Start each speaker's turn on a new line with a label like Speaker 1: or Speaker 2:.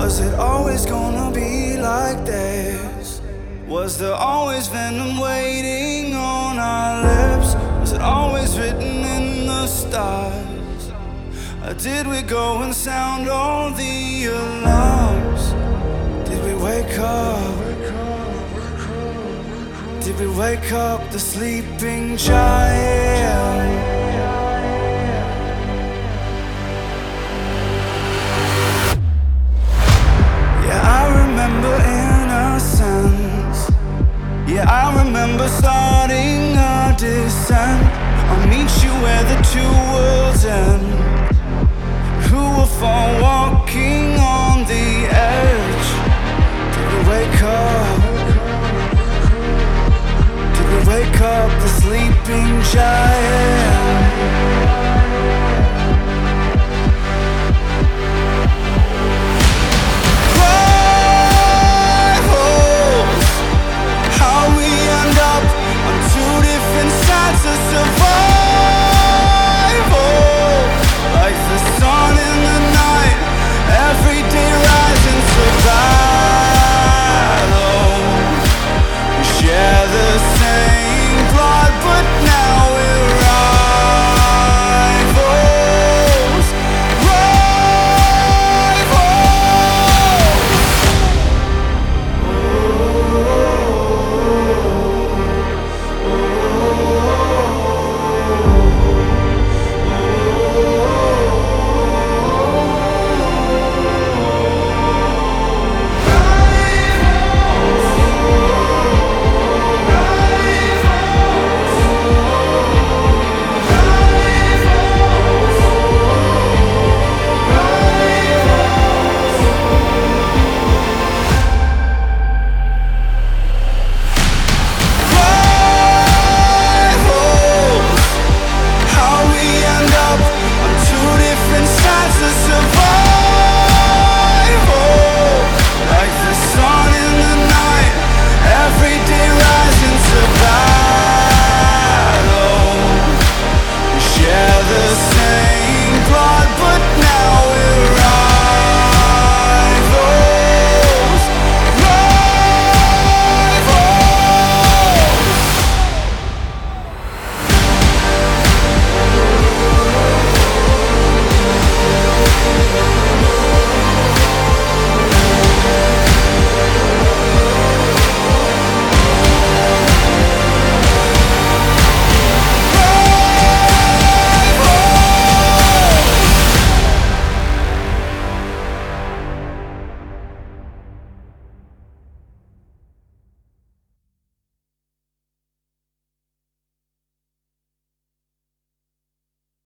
Speaker 1: Was it always gonna be like this? Was there always venom waiting on our lips? Was it always written in the stars? Or did we go and sound all the alarms? Did we wake up? Did we wake up the sleeping giant? Yeah, I remember starting our descent. I'll meet you where the two worlds end. Who will fall walking on the edge? Did we wake up? Did we wake up the sleeping giant?